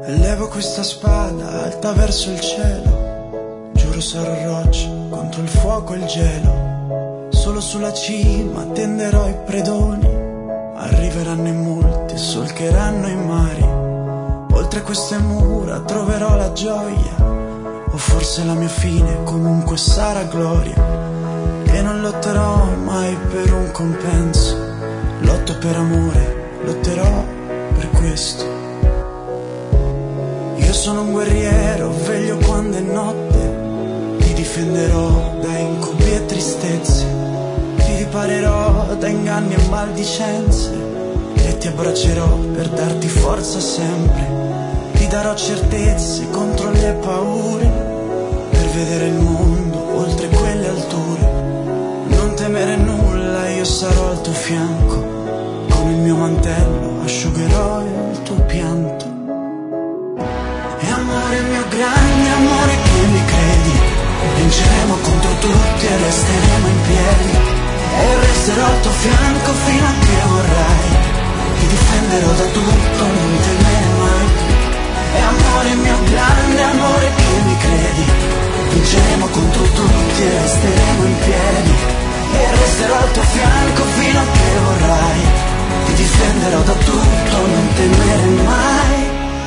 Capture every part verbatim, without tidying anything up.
Elevo questa spada alta verso il cielo, giuro sarò roccia contro il fuoco e il gelo. Solo sulla cima tenderò i predoni, arriveranno in molti, solcheranno i mari. Oltre queste mura troverò la gioia, o forse la mia fine comunque sarà gloria. E non lotterò mai per un compenso, lotto per amore, lotterò per questo. Io sono un guerriero, veglio quando è notte, ti difenderò da incubi e tristezze, ti riparerò da inganni e maldicenze, e ti abbraccerò per darti forza sempre, ti darò certezze contro le paure, per vedere il mondo oltre quelle alture. Non temere nulla, io sarò al tuo fianco, con il mio mantello asciugherò il tuo pianto. E amore mio grande amore che mi credi, vinceremo contro tutti e resteremo in piedi, e resterò al tuo fianco fino a che vorrai, ti difenderò da tutto, non temere mai. E amore mio grande amore che mi credi, vinceremo contro tutti e resteremo in piedi, e resterò al tuo fianco fino a che vorrai, ti difenderò da tutto, non temere mai.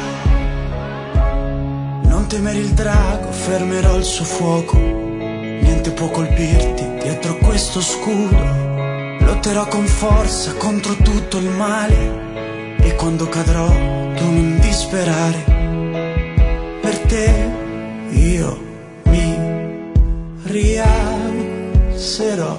Non temere il drago, fermerò il suo fuoco, niente può colpirti dietro questo scudo. Lotterò con forza contro tutto il male, e quando cadrò tu non disperare. Per te io mi rialzerò.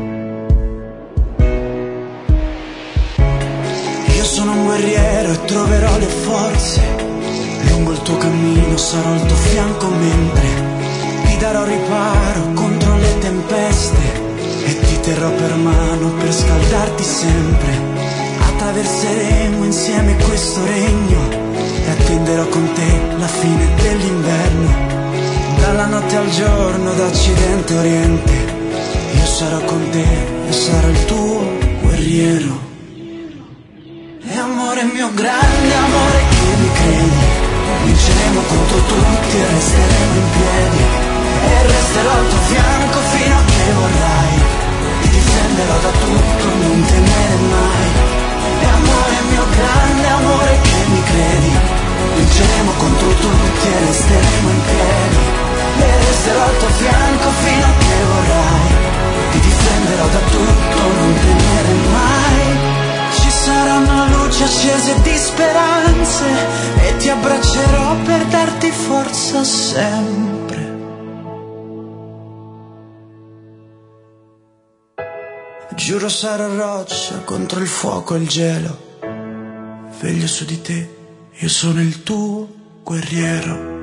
Io sono un guerriero e troverò le forze, lungo il tuo cammino sarò al tuo fianco mentre ti darò riparo contro le tempeste, e ti terrò per mano per scaldarti sempre. Attraverseremo insieme questo regno, e attenderò con te la fine dell'inverno. Dalla notte al giorno, da occidente a oriente, io sarò con te e sarò il tuo guerriero. E amore mio grande amore che mi credi, vinceremo contro tutti e resteremo in piedi, e resterò al tuo fianco fino a che vorrai, ti difenderò da tutto, non temere mai. E amore mio grande amore che mi credi, vinceremo contro tutti e resteremo in piedi, e resterò al tuo fianco fino a che vorrai, ti difenderò da tutto, non temere mai. Ci sarà una luce accesa di speranze, e ti abbraccerò per darti forza sempre. Giuro sarò roccia contro il fuoco e il gelo, veglio su di te, io sono il tuo guerriero.